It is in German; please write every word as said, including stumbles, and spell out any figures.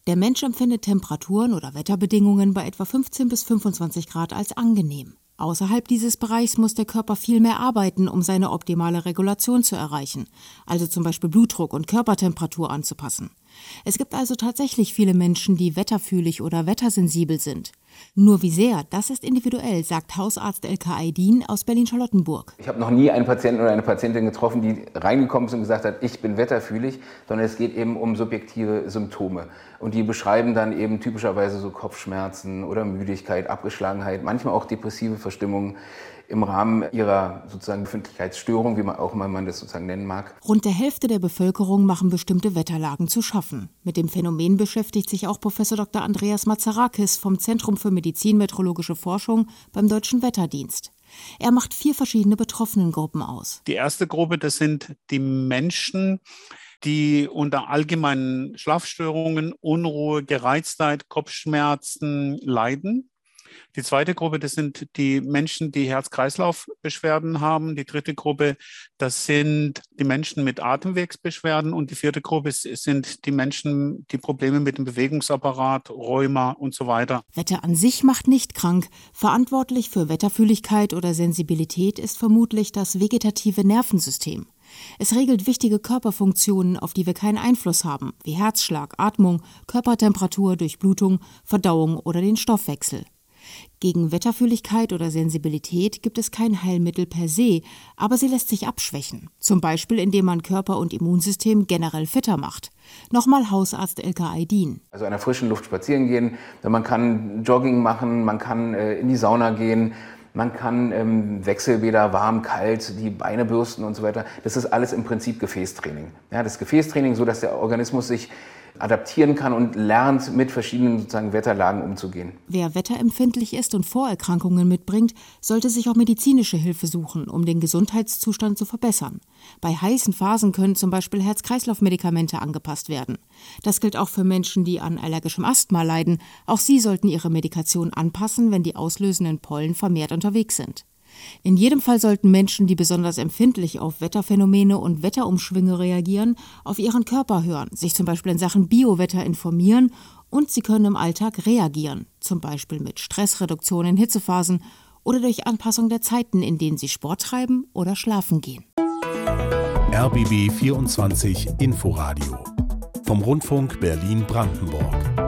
Der Mensch empfindet Temperaturen oder Wetterbedingungen bei etwa fünfzehn bis fünfundzwanzig Grad als angenehm. Außerhalb dieses Bereichs muss der Körper viel mehr arbeiten, um seine optimale Regulation zu erreichen, also zum Beispiel Blutdruck und Körpertemperatur anzupassen. Es gibt also tatsächlich viele Menschen, die wetterfühlig oder wettersensibel sind. Nur wie sehr, das ist individuell, sagt Hausarzt Elka Aydin aus Berlin-Charlottenburg. Ich habe noch nie einen Patienten oder eine Patientin getroffen, die reingekommen ist und gesagt hat, ich bin wetterfühlig, sondern es geht eben um subjektive Symptome. Und die beschreiben dann eben typischerweise so Kopfschmerzen oder Müdigkeit, Abgeschlagenheit, manchmal auch depressive Verstimmungen im Rahmen ihrer sozusagen Befindlichkeitsstörung, wie man auch immer man das sozusagen nennen mag. Rund der Hälfte der Bevölkerung machen bestimmte Wetterlagen zu schaffen. Mit dem Phänomen beschäftigt sich auch Professor Doktor Andreas Mazarakis vom Zentrum für Medizin-Meteorologische Forschung beim Deutschen Wetterdienst. Er macht vier verschiedene Betroffenengruppen aus. Die erste Gruppe, das sind die Menschen, die unter allgemeinen Schlafstörungen, Unruhe, Gereiztheit, Kopfschmerzen leiden. Die zweite Gruppe, das sind die Menschen, die Herz-Kreislauf-Beschwerden haben. Die dritte Gruppe, das sind die Menschen mit Atemwegsbeschwerden. Und die vierte Gruppe sind die Menschen, die Probleme mit dem Bewegungsapparat, Rheuma und so weiter. Wetter an sich macht nicht krank. Verantwortlich für Wetterfühligkeit oder Sensibilität ist vermutlich das vegetative Nervensystem. Es regelt wichtige Körperfunktionen, auf die wir keinen Einfluss haben, wie Herzschlag, Atmung, Körpertemperatur, Durchblutung, Verdauung oder den Stoffwechsel. Gegen Wetterfühligkeit oder Sensibilität gibt es kein Heilmittel per se, aber sie lässt sich abschwächen. Zum Beispiel, indem man Körper und Immunsystem generell fitter macht. Nochmal Hausarzt Elka Aydin. Also an der frischen Luft spazieren gehen, man kann Jogging machen, man kann äh, in die Sauna gehen, man kann ähm, Wechselbäder, warm, kalt, die Beine bürsten und so weiter. Das ist alles im Prinzip Gefäßtraining. Ja, das Gefäßtraining, so dass der Organismus sich adaptieren kann und lernt, mit verschiedenen sozusagen Wetterlagen umzugehen. Wer wetterempfindlich ist und Vorerkrankungen mitbringt, sollte sich auch medizinische Hilfe suchen, um den Gesundheitszustand zu verbessern. Bei heißen Phasen können zum Beispiel Herz-Kreislauf-Medikamente angepasst werden. Das gilt auch für Menschen, die an allergischem Asthma leiden. Auch sie sollten ihre Medikation anpassen, wenn die auslösenden Pollen vermehrt unterwegs sind. In jedem Fall sollten Menschen, die besonders empfindlich auf Wetterphänomene und Wetterumschwünge reagieren, auf ihren Körper hören, sich zum Beispiel in Sachen Biowetter informieren und sie können im Alltag reagieren, zum Beispiel mit Stressreduktion in Hitzephasen oder durch Anpassung der Zeiten, in denen sie Sport treiben oder schlafen gehen. R B B vierundzwanzig Inforadio vom Rundfunk Berlin-Brandenburg.